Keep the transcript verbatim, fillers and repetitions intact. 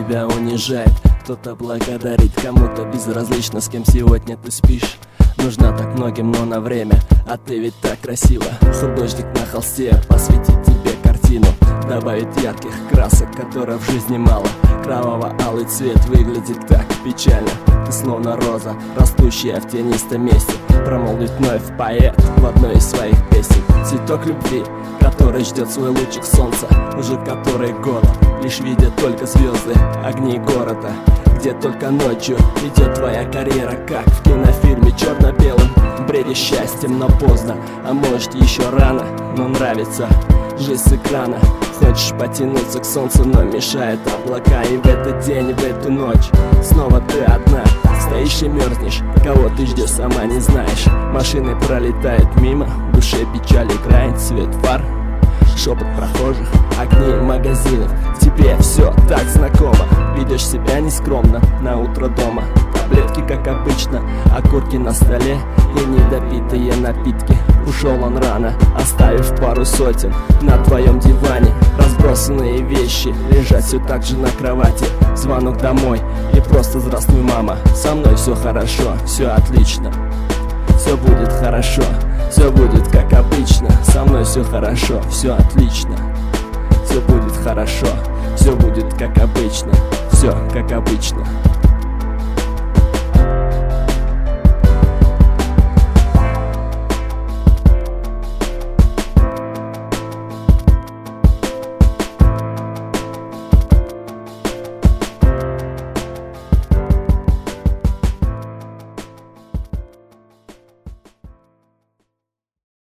тебя унижает, кто-то благодарит, кому-то безразлично, с кем сегодня ты спишь. Нужна так многим, но на время, а ты ведь так красиво. Художник на холсте посвятит тебе картину, добавит ярких красок, которых в жизни мало. Кроваво-алый цвет выглядит так печально. Ты словно роза, растущая в тенистом месте, промолвит вновь поэт в одной из своих песен. Цветок любви, который ждет свой лучик солнца, уже который год лишь видят только звезды, огни города, где только ночью идет твоя карьера, как в кинофильме черно-белым. Бредишь счастьем, но поздно, а может еще рано, но нравится жизнь с экрана. Хочешь потянуться к солнцу, но мешают облака. И в этот день, в эту ночь снова ты одна. Стоишь и мерзнешь, кого ты ждешь, сама не знаешь. Машины пролетают мимо, в душе печаль играет, свет фар, шепот прохожих, огни магазинов. Тебе все так знакомо, ведешь себя нескромно на утро дома. Таблетки, как обычно, окурки на столе и недопитые напитки. Ушел он рано, оставив пару сотен на твоем диване. Разбросанные вещи лежат все так же на кровати. Звонок домой и просто здравствуй, мама. Со мной все хорошо, все отлично, все будет хорошо, все будет как обычно. Со мной все хорошо, все отлично, все будет хорошо, все будет как обычно, все как обычно.